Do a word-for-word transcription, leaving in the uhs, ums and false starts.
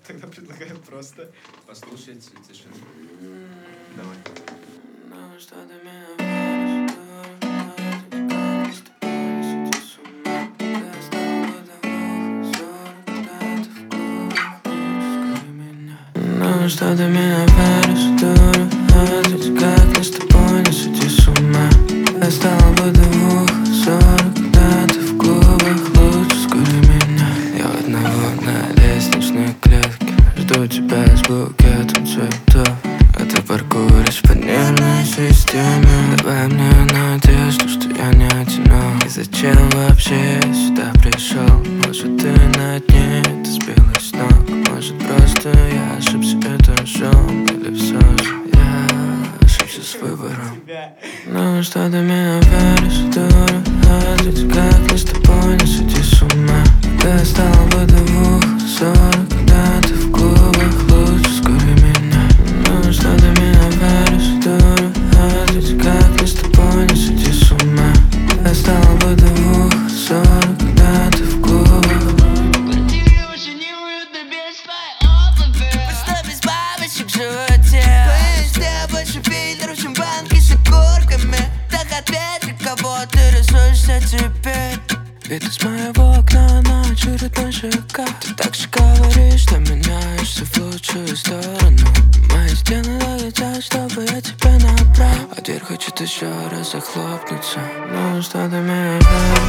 Тогда предлагаю просто послушать тишину. Давай. Ну что ты меня веришь, дура? С тобой сойти с ума. Я стала водовухом, ссора, когда ты в клубах. Скажи меня. Ну что ты меня веришь, дура? Как не с тобой не сойти с ума. Я стала водовухом, ссора, когда ты в клубах. Лучше скажи меня. Я в одного на лестничной клетке. Жду тебя с букетом цветов. А ты паркуешь по нервной системе. Давай мне надежду, что я не одинок. И зачем вообще я сюда пришел? Может ты над ней, ты сбилась с ног. Может просто я ошибся, это шоу. Или все же я ошибся с выбором. Ну что ты меня веришь, дура? А ведь как не с тобой не сойти с ума. Я стала водовухом, ссора, когда ты в клубах. Лучше скажи меня. Ну что ты меня веришь, дура? А ведь как не с тобой не сойти с ума. Я стала водовухом, ссора, когда ты в клубах. В квартире уже неуютно без твоей обуви. Пусто без бабочек в животе. Везде больше фильтров, чем банки с окурками. Так ответь, для кого ты рисуешься теперь. Вид из моего окна на очередной ЖК. Ты так же говоришь, что меняешься в лучшую сторону. Мои стены долетят, чтобы я тебя набрал. А дверь хочет еще раз захлопнуться. Ну что ты меня веришь?